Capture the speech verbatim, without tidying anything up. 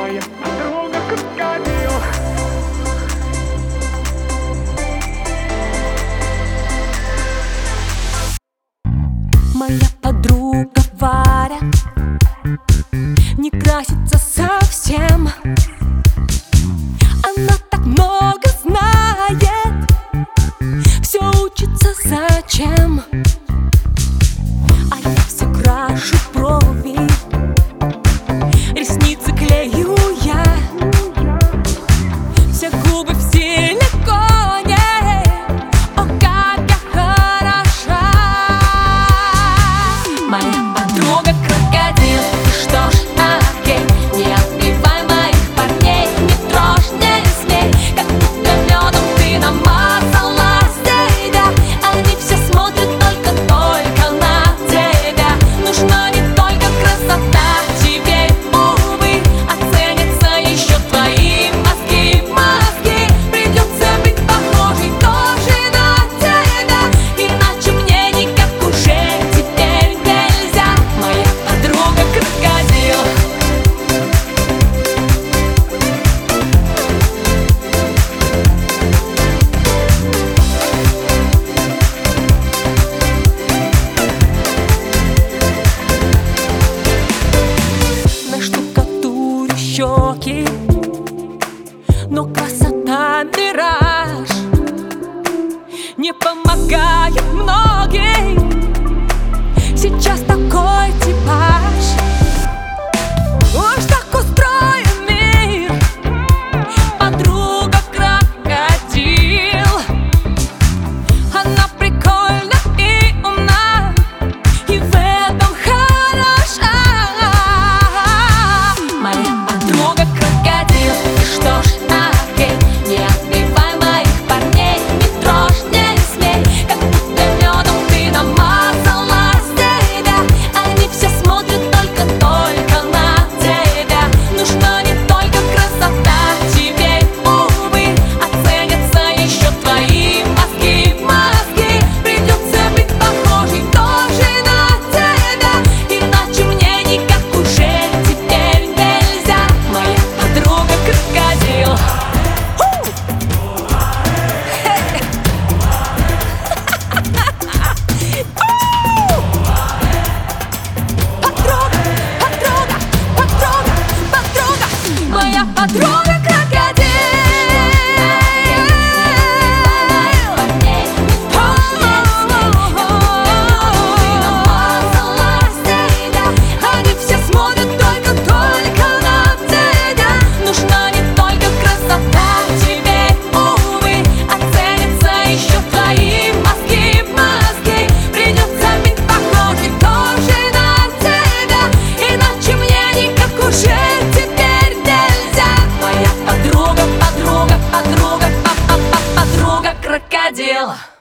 моя подруга крокодил. Моя подруга Варя не красится совсем. Она так много знает, все учится зачем. А я все крашу брови, ресницы клею я, все губы в силиконе. О, как я хороша! Моя подруга крокодил, и что ж, окей, не отбивай моих парней, не трожь, не смей, как будто медом ты намазала себя. Они все смотрят только, только на тебя. Нужна не только красота, тебе, увы, оценятся еще твои мозги, мозги. Придется быть похожей тоже на тебя, иначе мне никак уже теперь нельзя. Моя подруга крокодил. Наштукатурю щеки, но красота мираж не помогает многим. Сейчас такой типаж. Уж так устроен мир. Подруга крокодил. Она прикольна и умна, и в этом хороша. Моя подруга крокодил, и что ж, окей, не отбивай моих парней, не трожь, не смей, как будто медом ты намазала себя. Они все смотрят только, только на тебя. Нужна не только красота, тебе, увы, оценятся еще твои мозги, мозги. Придется быть похожей тоже на тебя, иначе мне никак уже теперь нельзя. Моя подруга крокодил. Подруга, подруга, подруга, подруга, моя подруга крокодил. Они все смотрят только, только на тебя. Нужна не только красота, тебе, увы, оценятся еще твои мозги, мозги. Придется быть похожей тоже на тебя, иначе мне никак уже теперь нельзя. Моя подруга, подруга, подруга, па-па-па-подруга крокодил.